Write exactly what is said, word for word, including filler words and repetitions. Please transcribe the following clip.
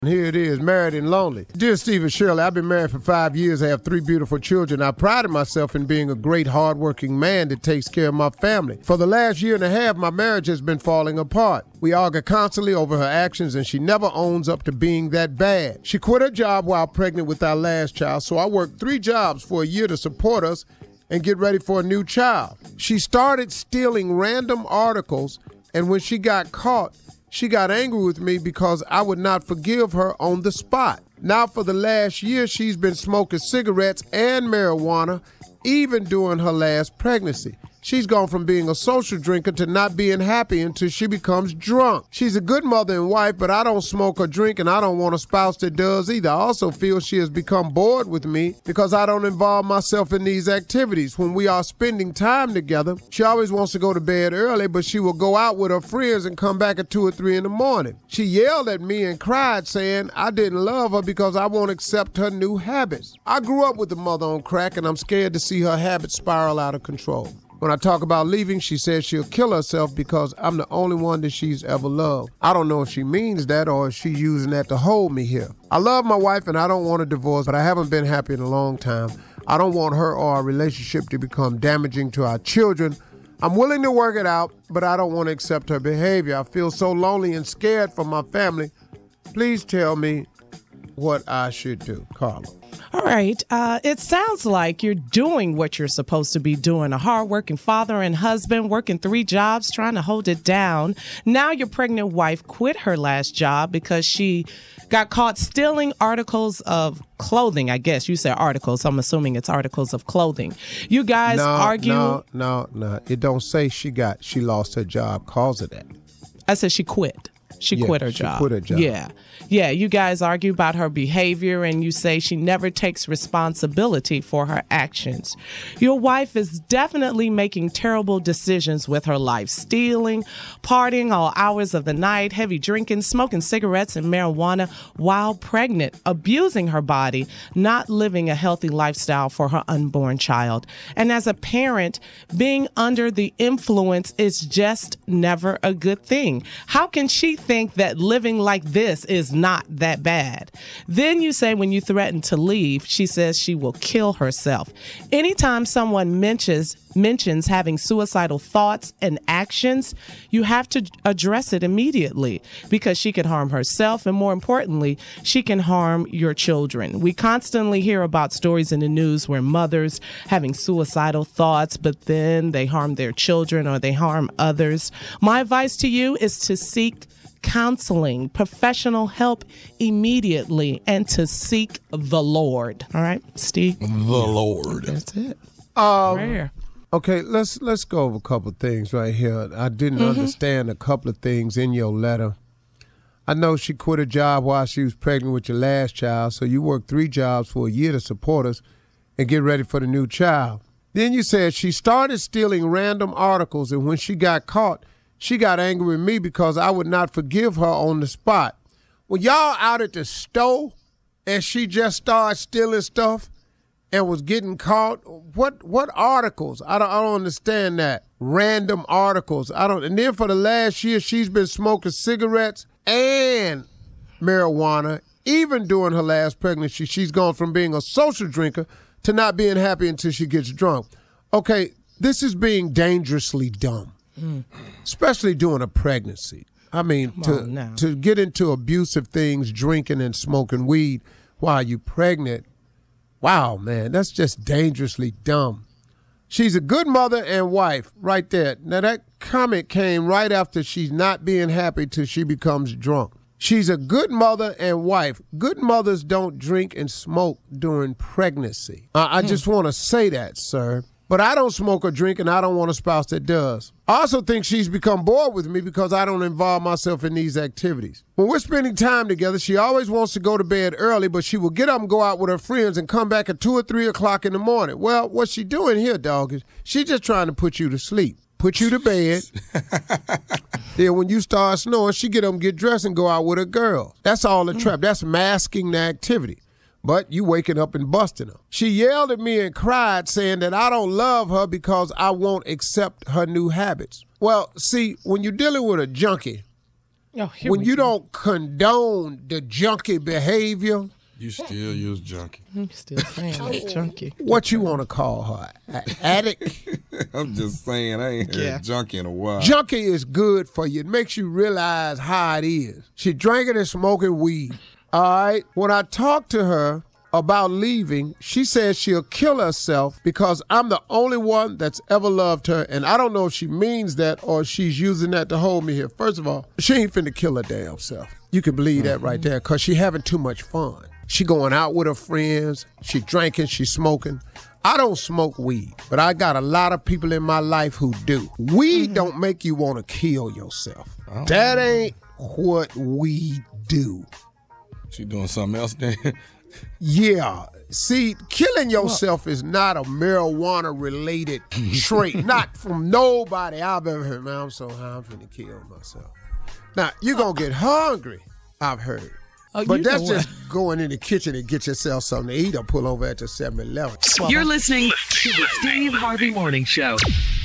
Here it is, Married and Lonely. Dear Steve and Shirley, I've been married for five years. I have three beautiful children. I prided myself in being a great, hardworking man that takes care of my family. For the last year and a half, my marriage has been falling apart. We argue constantly over her actions, and she never owns up to being that bad. She quit her job while pregnant with our last child, so I worked three jobs for a year to support us and get ready for a new child. She started stealing random articles, and when she got caught, she got angry with me because I would not forgive her on the spot. Now for the last year, she's been smoking cigarettes and marijuana, even during her last pregnancy. She's gone from being a social drinker to not being happy until she becomes drunk. She's a good mother and wife, but I don't smoke or drink, and I don't want a spouse that does either. I also feel she has become bored with me because I don't involve myself in these activities. When we are spending time together, she always wants to go to bed early, but she will go out with her friends and come back at two or three in the morning. She yelled at me and cried, saying I didn't love her because I won't accept her new habits. I grew up with a mother on crack, and I'm scared to see her habits spiral out of control. When I talk about leaving, she says she'll kill herself because I'm the only one that she's ever loved. I don't know if she means that or if she's using that to hold me here. I love my wife and I don't want a divorce, but I haven't been happy in a long time. I don't want her or our relationship to become damaging to our children. I'm willing to work it out, but I don't want to accept her behavior. I feel so lonely and scared for my family. Please tell me what I should do. Carla. All right. Uh, it sounds like you're doing what you're supposed to be doing. A hardworking father and husband working three jobs, trying to hold it down. Now your pregnant wife quit her last job because she got caught stealing articles of clothing. I guess you said articles. I'm assuming it's articles of clothing. You guys no, argue. No, no, no. It don't say she got, she lost her job cause of that. I said she quit. She yeah, quit her she job. quit her job. Yeah. Yeah, you guys argue about her behavior and you say she never takes responsibility for her actions. Your wife is definitely making terrible decisions with her life. Stealing, partying all hours of the night, heavy drinking, smoking cigarettes and marijuana while pregnant, abusing her body, not living a healthy lifestyle for her unborn child. And as a parent, being under the influence is just never a good thing. How can she think that living like this is not that bad? Then you say when you threaten to leave, she says she will kill herself. Anytime someone mentions mentions having suicidal thoughts and actions, you have to address it immediately because she can harm herself and, more importantly, she can harm your children. We constantly hear about stories in the news where mothers having suicidal thoughts, but then they harm their children or they harm others. My advice to you is to seek counseling, professional help immediately, and to seek the Lord. All right, Steve? The Lord. That's it. Um, Prayer. Okay, let's let's go over a couple of things right here. I didn't mm-hmm. understand a couple of things in your letter. I know she quit her job while she was pregnant with your last child, so you worked three jobs for a year to support us and get ready for the new child. Then you said she started stealing random articles, and when she got caught, she got angry with me because I would not forgive her on the spot. When y'all out at the store and she just started stealing stuff and was getting caught, what what articles? I don't I don't understand that. Random articles. I don't. And then for the last year, she's been smoking cigarettes and marijuana. Even during her last pregnancy, she's gone from being a social drinker to not being happy until she gets drunk. Okay, this is being dangerously dumb. Mm. Especially during a pregnancy. I mean, Come to to get into abusive things, drinking and smoking weed while you're pregnant, wow, man, that's just dangerously dumb. She's a good mother and wife right there. Now, that comment came right after she's not being happy till she becomes drunk. She's a good mother and wife. Good mothers don't drink and smoke during pregnancy. Uh, I mm. just want to say that, sir. But I don't smoke or drink, and I don't want a spouse that does. I also think she's become bored with me because I don't involve myself in these activities. When we're spending time together, she always wants to go to bed early, but she will get up and go out with her friends and come back at two or three o'clock in the morning. Well, what's she doing here, dog, is she's just trying to put you to sleep, put you to bed. Then when you start snoring, she get up and get dressed and go out with her girl. That's all a trap. That's masking the activity. But you waking up and busting her. She yelled at me and cried, saying that I don't love her because I won't accept her new habits. Well, see, when you're dealing with a junkie, Oh, here when we you go. don't condone the junkie behavior. You still use junkie. I'm still saying that, junkie. What you want to call her? A- addict? I'm just saying, I ain't heard Yeah. junkie in a while. Junkie is good for you. It makes you realize how it is. She drinking and smoking weed. All right? When I talked to her about leaving, she says she'll kill herself because I'm the only one that's ever loved her, and I don't know if she means that or she's using that to hold me here. First of all, she ain't finna kill her damn self. You can believe that right there because she having too much fun. She going out with her friends. She drinking. She smoking. I don't smoke weed, but I got a lot of people in my life who do. Weed mm-hmm. don't make you want to kill yourself. Oh. That ain't what we do. She doing something else then? Yeah. See, killing yourself is not a marijuana-related trait. Not from nobody I've ever heard. Man, I'm so high, I'm finna kill myself. Now, you're going to get hungry, I've heard. Oh, but that's just going in the kitchen and get yourself something to eat or pull over at the seven eleven. You're listening to the Steve Harvey Morning Show.